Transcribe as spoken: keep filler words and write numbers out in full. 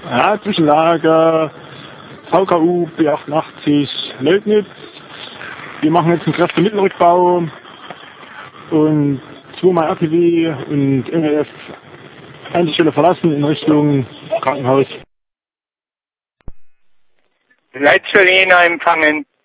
Ja, Zwischenlager V K U B achtundachtzig Leutnitz. Wir machen jetzt einen Kräftemittelrückbau und zweimal R T W und M E F Einzelstelle verlassen in Richtung Krankenhaus. Leitstelle Jena empfangen.